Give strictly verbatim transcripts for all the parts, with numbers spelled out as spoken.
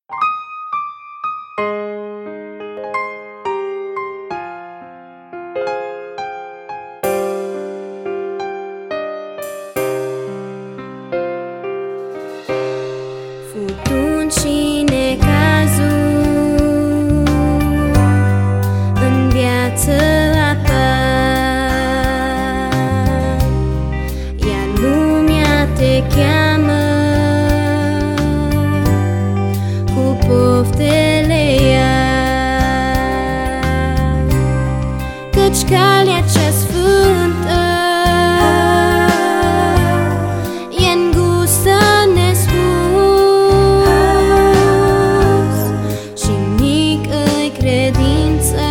Furtuni și necazuri în viață apar, iar lumea te cheamă cu poftele ea, căci calea cea sfântă e îngustă nespus și mic îi credința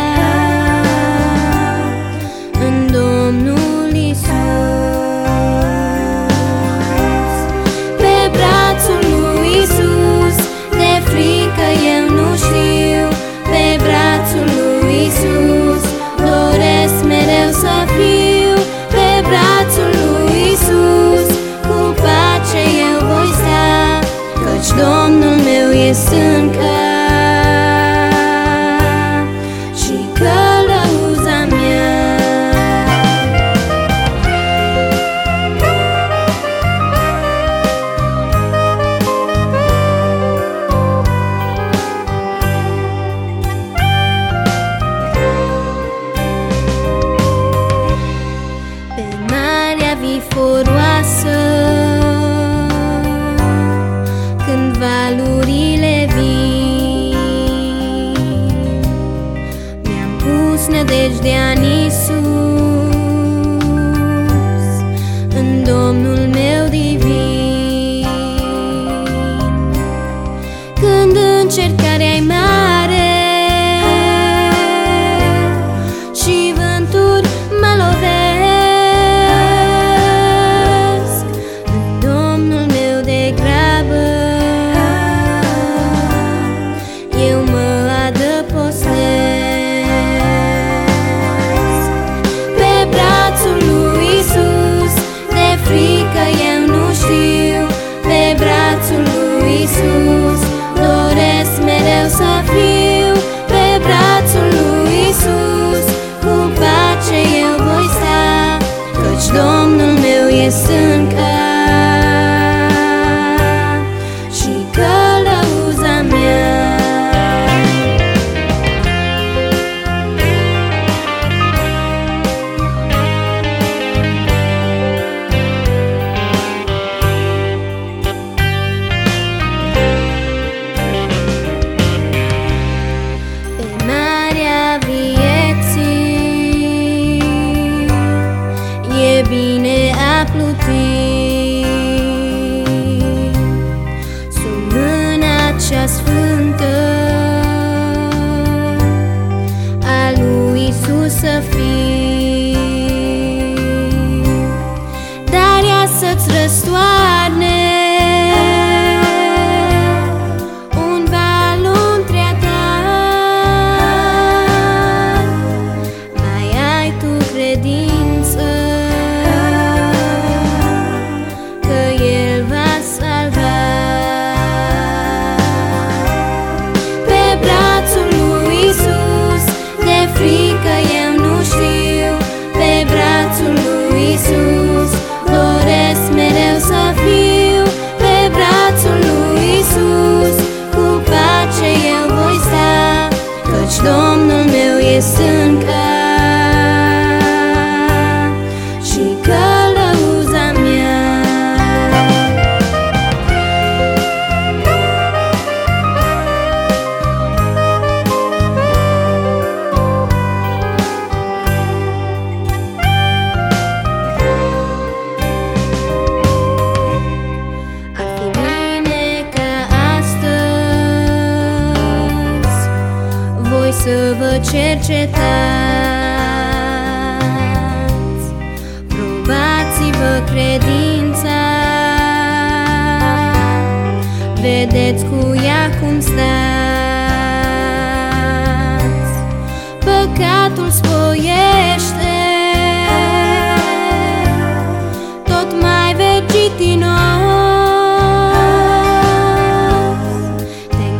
în Domnul Iisus. Pe brațul lui Iisus de frică eu nu știu, pe brațul lui Iisus doresc mereu să fiu, pe brațul lui Iisus cu pace eu voi sta, căci Domnul meu e stânca și călăuza mea. Pe marea viforoasă, când valurile vin, mi-am pus nădejdea în Iisus, în Domnul meu divin. Când încercarea-i mare și vânturi mă lovesc, în Domnul meu degrabă eu mă adăpostesc. Pe brațul lui Iisus de frică eu nu știu, pe brațul lui Iisus doresc mereu să fiu, pe brațul lui Iisus cu pace eu voi sta, căci Domnul meu e stânca și călăuza mea. Pe marea vieții e bine a pluti sub mâna cea sfântă a lui Iisus să fii, dar ea să-ți răstoarne un val într-a ta. Mai ai tu credință că El va salva. Pe brațul lui Iisus de frică eu nu știu, pe brațul lui Iisus doresc mereu să fiu, pe brațul lui Iisus cu pace eu voi sta, căci Domnul meu e stânca și călăuza mea. Ar fi bine ca astăzi voi să vă cercetați, probați-vă credința, vedeți cu ea cum stați. Păcatul spoiește tot mai vergitinos, te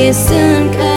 vis încă